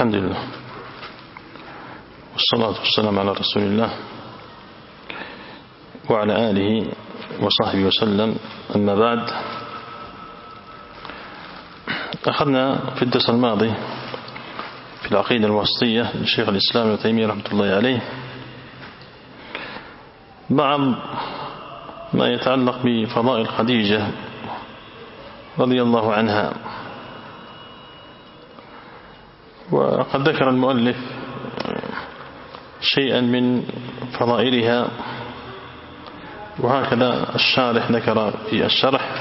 الحمد لله والصلاة والسلام على رسول الله وعلى آله وصحبه وسلم. أما بعد، أخذنا في الدرس الماضي في العقيدة الواسطية لشيخ الإسلام ابن تيمية رحمة الله عليه بعض ما يتعلق بفضائل خديجة رضي الله عنها، وقد ذكر المؤلف شيئا من فضائلها، وهكذا الشارح ذكر في الشرح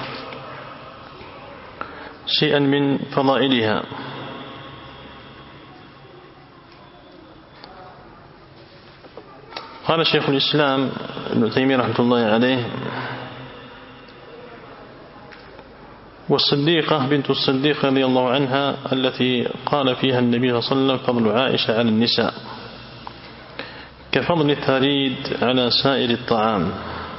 شيئا من فضائلها. قال شيخ الإسلام ابن تيمية رحمة الله عليه: والصديقة بنت الصديق رضي الله عنها التي قال فيها النبي صلى الله عليه وسلم: فضل عائشة على النساء كفضل الثريد على سائر الطعام.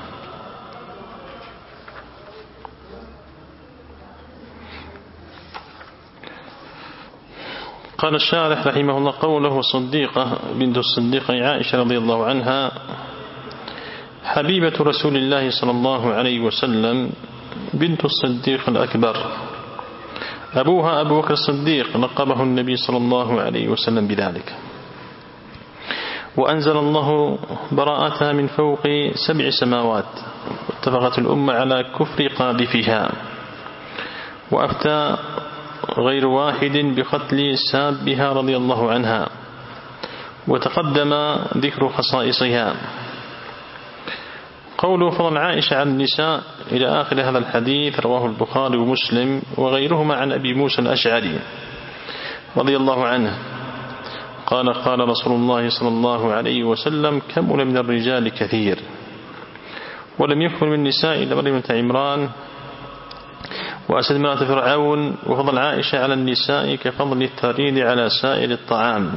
قال الشارح رحمه الله: قوله والصديقة بنت الصديق عائشة رضي الله عنها حبيبة رسول الله صلى الله عليه وسلم بنت الصديق الأكبر، أبوها أبو بكر الصديق لقبه النبي صلى الله عليه وسلم بذلك، وأنزل الله براءتها من فوق 7 سماوات، واتفقت الأمة على كفر قاذفها، وأفتى غير واحد بقتل سابها رضي الله عنها، وتقدم ذكر خصائصها. قوله فضل عائشة عن النساء إلى آخر هذا الحديث رواه البخاري ومسلم وغيرهما عن أبي موسى الأشعري رضي الله عنه قال: قال رسول الله صلى الله عليه وسلم: كمل من الرجال كثير، ولم يكمل من النساء إلا مريم بنت عمران وأسد امرأة فرعون. وفضل عائشة على النساء كفضل الثريد على سائر الطعام.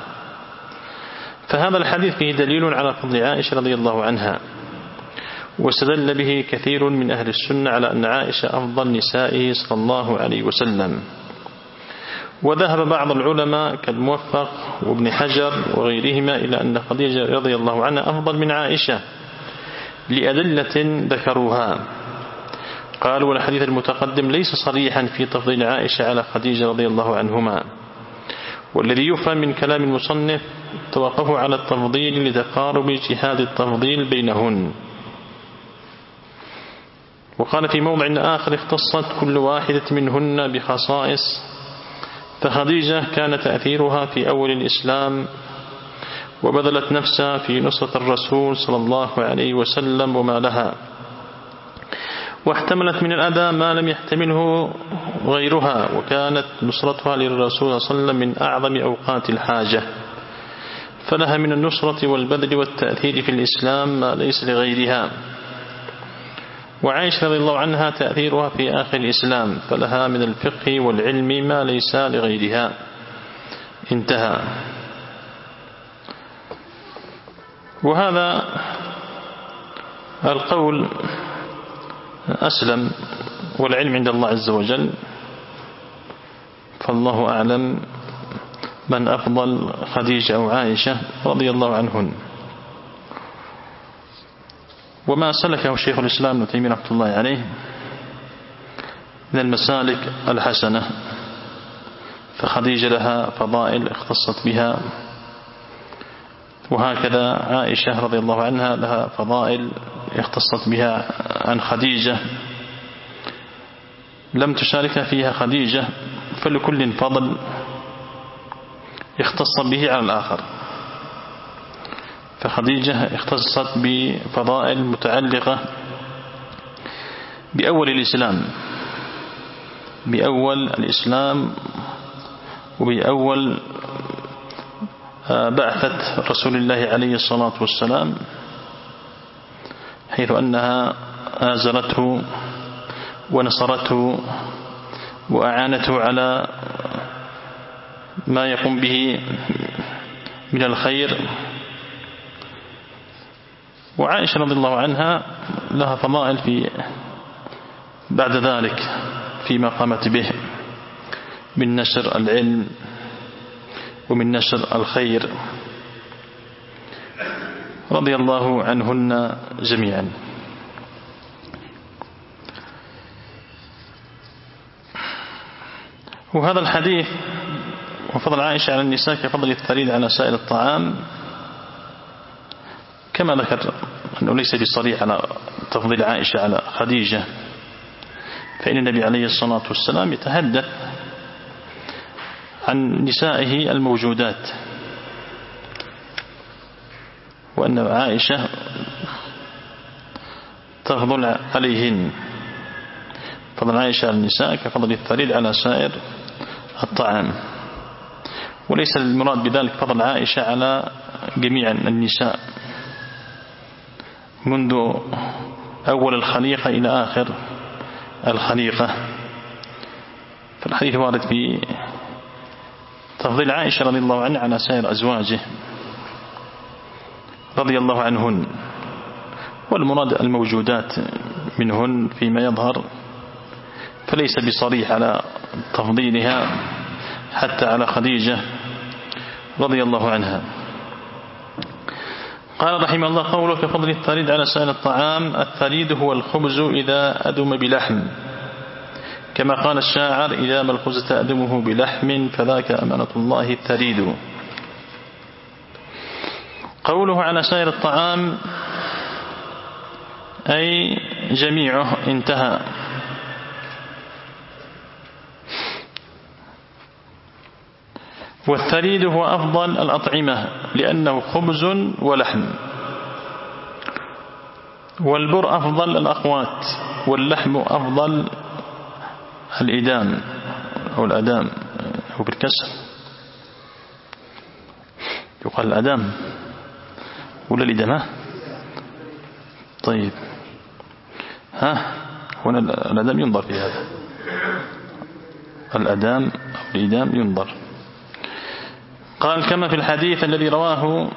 فهذا الحديث فيه دليل على فضل عائشة رضي الله عنها، واستدل به كثير من أهل السنة على أن عائشة أفضل نسائه صلى الله عليه وسلم. وذهب بعض العلماء كالموفق وابن حجر وغيرهما إلى أن خديجة رضي الله عنها أفضل من عائشة لأدلة ذكروها. قالوا: والحديث المتقدم ليس صريحا في تفضيل عائشة على خديجة رضي الله عنهما، والذي يفهم من كلام المصنف توقفوا على التفضيل لتقارب جهاد التفضيل بينهن. وقال في موضع آخر: اختصت كل واحدة منهن بخصائص، فخديجة كان تأثيرها في أول الإسلام وبذلت نفسها في نصرة الرسول صلى الله عليه وسلم وما لها، واحتملت من الأذى ما لم يحتمله غيرها، وكانت نصرتها للرسول صلى الله عليه وسلم من أعظم أوقات الحاجة، فلها من النصرة والبذل والتأثير في الإسلام ما ليس لغيرها. وعائشة رضي الله عنها تأثيرها في آخر الإسلام، فلها من الفقه والعلم ما ليس لغيرها. انتهى. وهذا القول أسلم، والعلم عند الله عز وجل، فالله أعلم من أفضل خديجة أو عائشة رضي الله عنهن. وما سلكه شيخ الإسلام ابن تيمية رحمة الله عليه من المسالك الحسنة، فخديجة لها فضائل اختصت بها، وهكذا عائشة رضي الله عنها لها فضائل اختصت بها عن خديجة لم تشاركها فيها خديجة، فلكل فضل اختص به على الآخر. فخديجة اختصت بفضائل متعلقة بأول الإسلام وبأول بعثة رسول الله عليه الصلاة والسلام، حيث أنها آزرته ونصرته وأعانته على ما يقوم به من الخير. وعائشة رضي الله عنها لها فضائل بعد ذلك فيما قامت به من نشر العلم ومن نشر الخير، رضي الله عنهن جميعا. وهذا الحديث وفضل عائشة على النساء كفضل الثريد على سائر الطعام، كما ذكر أنه ليس بصريح على تفضيل عائشة على خديجة، فإن النبي عليه الصلاة والسلام يتحدث عن نسائه الموجودات، وأن عائشة تفضل عليهن، فضل عائشة على النساء كفضل الثريد على سائر الطعام، وليس المراد بذلك فضل عائشة على جميع النساء منذ أول الخليقة إلى آخر الخليقة. فالحديث وارد في تفضيل عائشة رضي الله عنها على سائر أزواجه رضي الله عنهن، والمراد الموجودات منهن فيما يظهر، فليس بصريح على تفضيلها حتى على خديجة رضي الله عنها. قال رحمه الله قوله كفضل الثريد على سائر الطعام. الثريد هو الخبز إذا أدم بلحم، كما قال الشاعر إذا ما الخبز تأدمه بلحم فذاك أمانة الله الثريد. قوله على سائر الطعام أي جميعه انتهى. والثريد هو أفضل الأطعمة لأنه خبز ولحم، والبر أفضل الأقوات، واللحم أفضل الإدام أو الأدام أو بالكسر يقال الأدام ولا الإدامة؟ طيب هنا الأدام ينظر في هذا، الأدام أو الإدام ينظر. قال كما في الحديث الذي رواه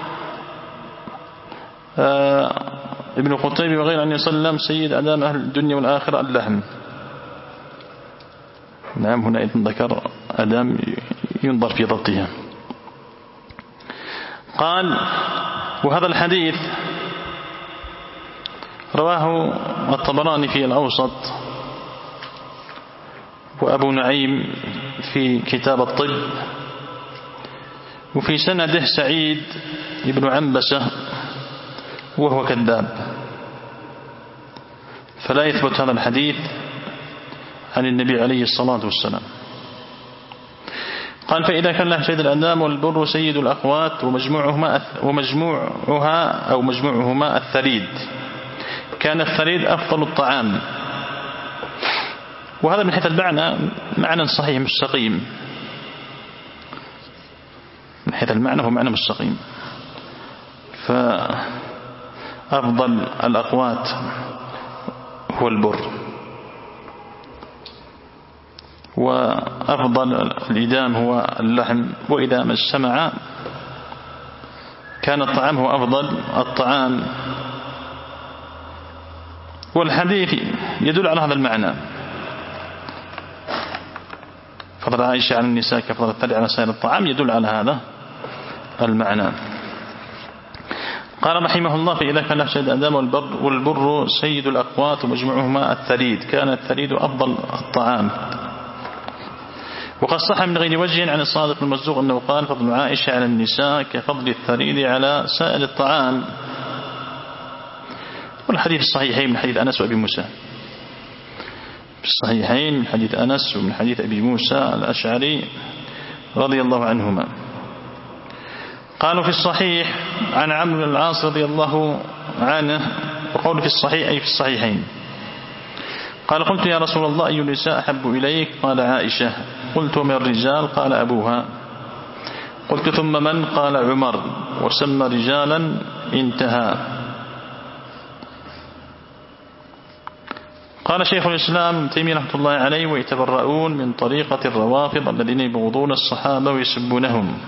ابن قتيبة وغير أن يسلم سيد أدام أهل الدنيا والآخرة اللحم. نعم، هنا إذن ذكر أدام ينظر في ضبطها. قال وهذا الحديث رواه الطبراني في الأوسط، وأبو نعيم في كتاب الطب، وفي سنده سعيد بن عنبسة وهو كذاب، فلا يثبت هذا الحديث عن النبي عليه الصلاة والسلام. قال فإذا كان له سيد الأنام والبر سيد الأقوات ومجموعهما الثريد، كان الثريد أفضل الطعام. وهذا من حيث المعنى معنى صحيح مستقيم، من حيث المعنى هو معنى مستقيم. فأفضل الأقوات هو البر، وأفضل الإدام هو اللحم، وإذا ما اجتمع كان الطعام هو أفضل الطعام. والحديث يدل على هذا المعنى، فضل عائشة على النساء كفضل الثريد على سائر الطعام يدل على هذا المعنى. قال رحمه الله فإذا كان سيد الأدام والبر سيد الأقوات ومجموعهما الثريد، كان الثريد أفضل الطعام. وقد صح من غير وجه عن الصادق المصدوق أنه قال فضل عائشة على النساء كفضل الثريد على سائر الطعام. والحديث الصحيحين من حديث أنس وأبي موسى، في الصحيحين من حديث أنس ومن حديث أبي موسى الأشعري رضي الله عنهما. قالوا في الصحيح عن عمرو بن العاص رضي الله عنه، وقول في الصحيح أي في الصحيحين، قال قلت يا رسول الله أي النساء أحب إليك؟ قال عائشة. قلت ومن الرجال؟ قال أبوها. قلت ثم من؟ قال عمر، وسمى رجالا انتهى. قال شيخ الإسلام تيمية رحمة الله عليه ويتبرؤون من طريقة الروافض الذين يبغضون الصحابة ويسبونهم.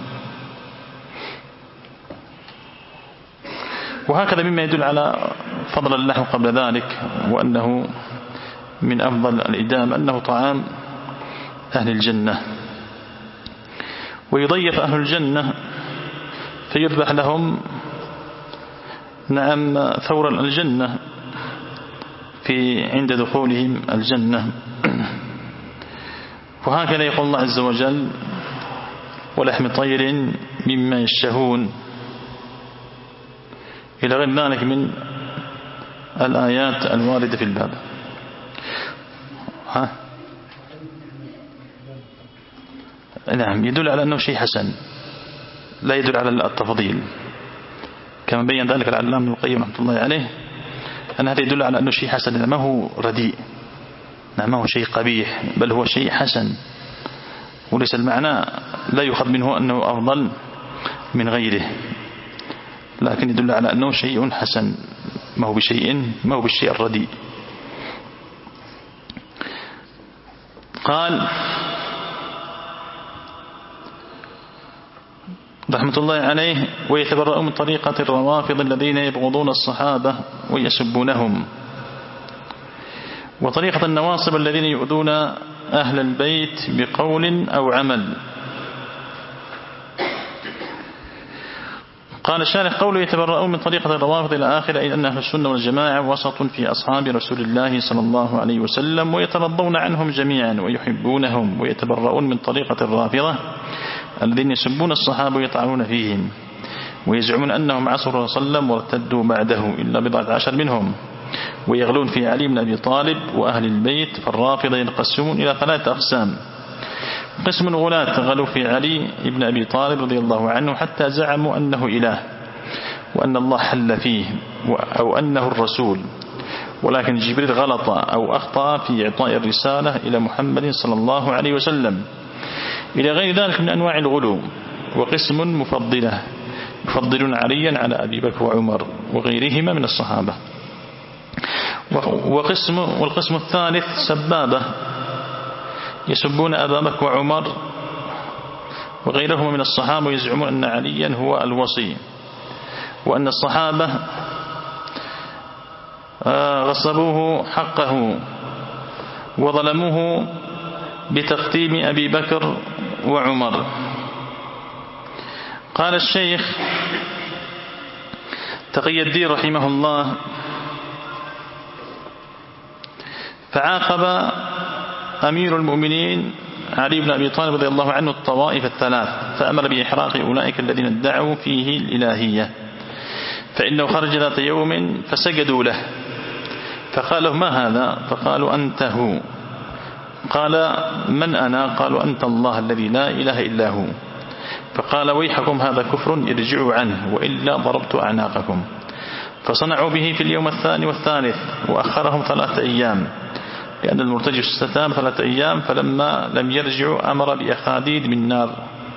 وهكذا مما يدل على فضل اللحم قبل ذلك، وأنه من أفضل الإدام، أنه طعام أهل الجنة. ويضيف أهل الجنة فيذبح لهم نعم ثور الجنة عند دخولهم الجنة. وهكذا يقول الله عز وجل ولحم طير مما يشتهون إلى غير ذلك من الآيات الواردة في الباب. نعم يدل على أنه شيء حسن لا يدل على التفضيل، كما بين ذلك العلامة ابن القيم رحمة الله عليه أن هذا يدل على أنه شيء حسن ما هو رديء، ما هو شيء قبيح، بل هو شيء حسن، وليس المعنى لا يؤخذ منه أنه أفضل من غيره، لكن يدل على أنه شيء حسن ما هو بالشيء الرديء. قال رحمة الله عليه ويتبرأ من طريقة الروافض الذين يبغضون الصحابة ويسبونهم، وطريقة النواصب الذين يؤذون أهل البيت بقول أو عمل. قال الشارح قوله يتبرؤون من طريقة الروافض إلى آخر، أي أن أهل السنة والجماعة وسط في أصحاب رسول الله صلى الله عليه وسلم ويترضون عنهم جميعا ويحبونهم، ويتبرؤون من طريقة الرافضة الذين يسبون الصحابة ويطعنون فيهم ويزعمون أنهم عصروا صلى الله عليه وسلم وارتدوا بعده إلا بضعة عشر منهم، ويغلون في علي بن أبي طالب وأهل البيت. فالرافضة ينقسمون إلى ثلاثة أقسام: قسم غلاة غلوا في علي بن أبي طالب رضي الله عنه حتى زعموا أنه إله وأن الله حل فيه أو أنه الرسول، ولكن جبريل غلط أو أخطأ في إعطاء الرسالة إلى محمد صلى الله عليه وسلم، إلى غير ذلك من أنواع الغلو. وقسم مفضلة يفضلون عليا على أبي بكر وعمر وغيرهما من الصحابة. والقسم الثالث سبابة يسبون أبا بكر وعمر وغيرهما من الصحابة ويزعمون أن عليا هو الوصي، وأن الصحابة غصبوه حقه وظلموه بتقديم أبي بكر وعمر. قال الشيخ تقي الدين رحمه الله: فعاقب أمير المؤمنين علي بن أبي طالب رضي الله عنه الطوائف الثلاث، فأمر بإحراق أولئك الذين ادعوا فيه الإلهية، فإنه خرج ذات يوم فسجدوا له، فقال له: ما هذا؟ فقالوا: أنت هو. قال: من أنا؟ قالوا: أنت الله الذي لا إله إلا هو. فقال: ويحكم هذا كفر ارجعوا عنه وإلا ضربت أعناقكم. فصنعوا به في اليوم الثاني والثالث وأخرهم 3 أيام، لأن المرتجف استتام 3 أيام، فلما لم يرجعوا أمر بأخاديد من نار.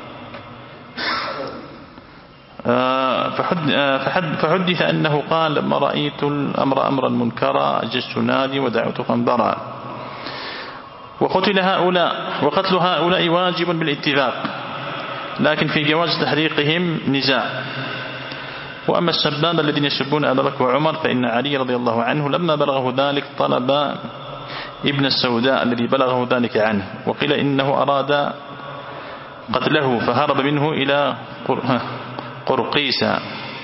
فحدث أنه قال: لما رأيت الأمر أمرا منكرا أججت نادي ودعوت قنبرا. وقتل هؤلاء واجب بالاتفاق، لكن في جواز تحريقهم نزاع. وأما السباب الذين يسبون أبا بكر وعمر فإن علي رضي الله عنه لما بلغه ذلك طلب ابن السوداء الذي بلغه ذلك عنه، وقيل إنه أراد قتله فهرب منه إلى قرقيسة.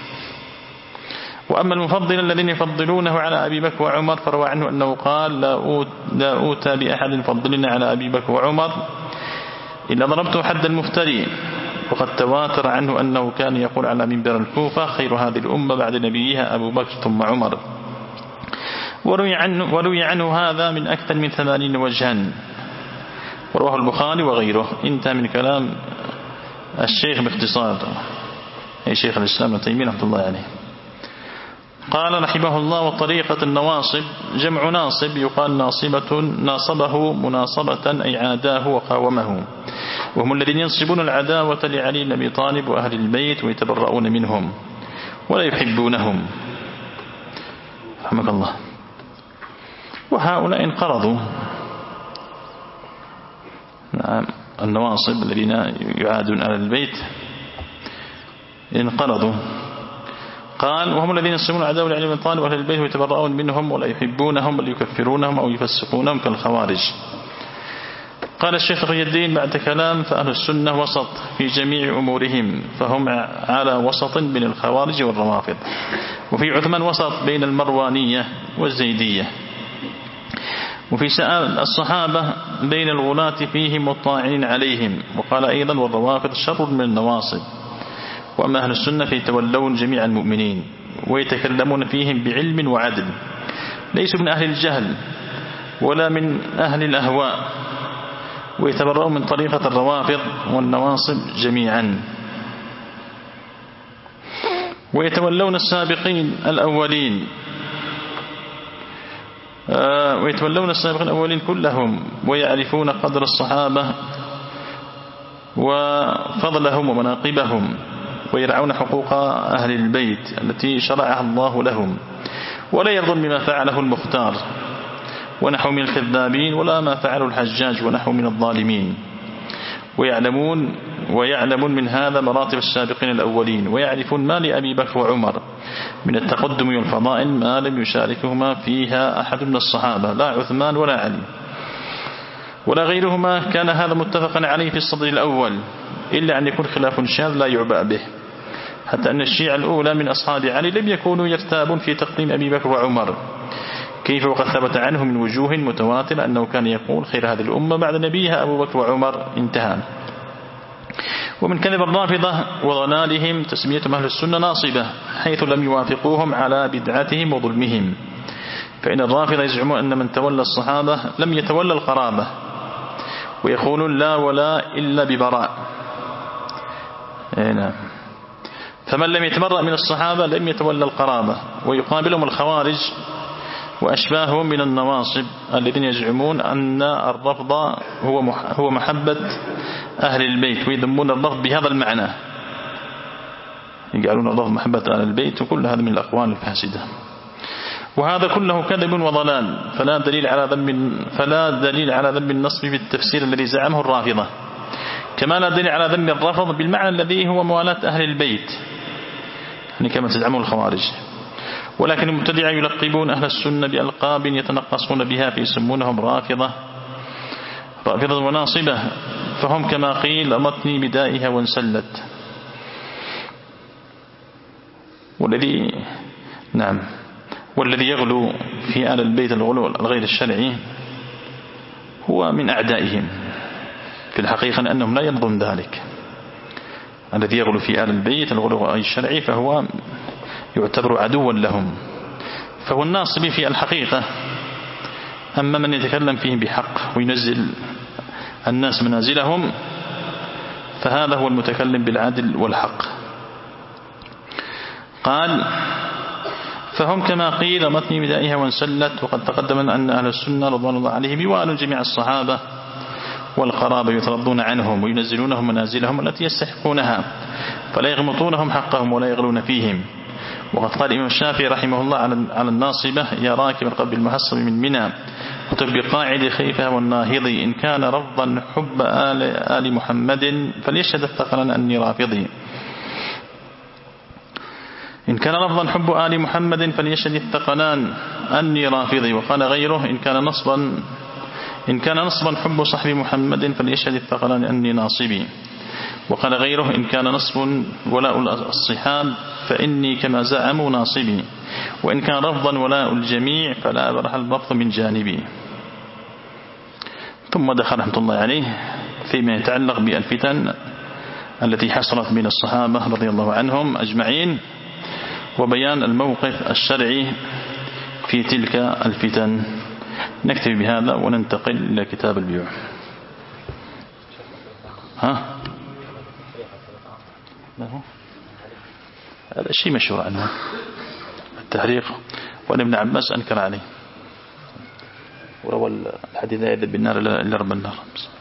وأما المفضل الذين يفضلونه على أبي بكر وعمر فروى عنه أنه قال: لا أوتى بأحد يفضلنا على أبي بكر وعمر إلا ضربته حد المفتري. وقد تواتر عنه أنه كان يقول على منبر الكوفة: خير هذه الأمة بعد نبيها أبو بكر ثم عمر. وروي عنه هذا من أكثر من 80 وجها، ورواه البخاري وغيره. انتهى من كلام الشيخ باختصار، أي شيخ الإسلام ابن تيمية رحمة الله عليه. قال رحمه الله: وطريقة النواصب جمع ناصب، يقال ناصبه مناصبة أي عاداه وقاومه، وهم الذين ينصبون العداوة لعلي بن أبي طالب وأهل البيت ويتبرؤون منهم ولا يحبونهم رحمك الله. وهؤلاء انقرضوا، نعم النواصب الذين يعادون أهل البيت انقرضوا. قال: وهم الذين ينصبون العداوة لعلي بن أبي طالب وأهل البيت ويتبرؤون منهم ولا يحبونهم بل يكفرونهم أو يفسقونهم كالخوارج. قال الشيخ ري الدين بعد كلام: فأهل السنة وسط في جميع أمورهم، فهم على وسط بين الخوارج والروافض. وفي عثمان وسط بين المروانية والزيدية. وفي سائر الصحابة بين الغلاة فيهم والطاعنين عليهم. وقال أيضا: والروافض شر من النواصب. وأما أهل السنة فيتولون جميع المؤمنين ويتكلمون فيهم بعلم وعدل، ليسوا من أهل الجهل ولا من أهل الأهواء، ويتبرؤون من طريقة الروافض والنواصب جميعا. ويتولون السابقين الأولين كلهم، ويعرفون قدر الصحابة وفضلهم ومناقبهم، ويرعون حقوق أهل البيت التي شرعها الله لهم، ولا يرضون بما فعله المختار ونحو من الكذابين، ولا ما فعله الحجاج ونحو من الظالمين. ويعلمون من هذا مراتب السابقين الأولين، ويعرفون ما لأبي بكر وعمر من التقدم والفضائل ما لم يشاركهما فيها أحد من الصحابة، لا عثمان ولا علي ولا غيرهما. كان هذا متفقا عليه في الصدر الأول، إلا أن يكون خلاف شاذ لا يعبأ به، حتى أن الشيعة الأولى من أصحاب علي لم يكونوا يرتابون في تقديم أبي بكر وعمر، كيف وقد ثبت عنه من وجوه متواترة أنه كان يقول: خير هذه الأمة بعد نبيها أبو بكر وعمر. انتهى. ومن كذب الرافضة وضلالهم تسميتهم أهل السنة ناصبة، حيث لم يوافقوهم على بدعتهم وظلمهم. فإن الرافضة يزعمون أن من تولى الصحابة لم يتولى القرابة، ويقولون: لا ولا إلا ببراء. نعم. فمن لم يتبرأ من الصحابة لم يتولى القرابة. ويقابلهم الخوارج وأشباههم من النواصب الذين يزعمون أن الرفض هو محبة أهل البيت، ويذمون الرفض بهذا المعنى، يقولون الرفض محبة أهل البيت، وكل هذا من الأقوال الفاسدة. وهذا كله كذب وضلال، فلا دليل على ذم النصب بالتفسير الذي زعمه الرافضة، كما لا دليل على ذم الرفض بالمعنى الذي هو موالاة أهل البيت، يعني كما تزعمه الخوارج. ولكن المبتدعة يلقبون أهل السنة بألقاب يتنقصون بها، فيسمونهم رافضة وناصبة، فهم كما قيل: أمطني بدائها وانسلت. والذي يغلو في آل البيت الغلو الغير الشرعي هو من أعدائهم في الحقيقة، أنهم لا يرضون ذلك. الذي يغلو في آل البيت الغلو غير الشرعي فهو يعتبر عدوا لهم، فهو الناصب في الحقيقة. أما من يتكلم فيهم بحق وينزل الناس منازلهم فهذا هو المتكلم بالعدل والحق. قال: فهم كما قيل متن بدائها وانسلت. وقد تقدم أن أهل السنة رضوان الله عليهم يوالون جميع الصحابة والقرابة، يترضون عنهم وينزلونهم منازلهم التي يستحقونها، فلا يغمطونهم حقهم ولا يغلون فيهم. وقد قال الإمام الشافعي رحمه الله على الناصبة: يا راكب القلب المحصب من منى كتب بقاعد خيفها والناهضي، إن كان رفضا حب آل محمد فليشهد الثقلان أني رافضي. إن كان رفضا حب آل محمد فليشهد الثقلان أني رافضي. وقال غيره: إن كان نصبا حب صحب محمد فليشهد الثقلان أني ناصبي. وقال غيره: إن كان نصب ولاء الصحاب فإني كما زعموا ناصبي. وإن كان رفضا ولاء الجميع فلا أبرح الرفض من جانبي. ثم دخل رحمة الله عليه فيما يتعلق بالفتن التي حصلت بين الصحابة رضي الله عنهم أجمعين، وبيان الموقف الشرعي في تلك الفتن. نكتفي بهذا وننتقل إلى كتاب البيوع. هذا شيء مشهور عنه التحريق، وأن ابن عباس أنكر عليه، وروى الحديث: لا يذهب بالنار إلا رب النار.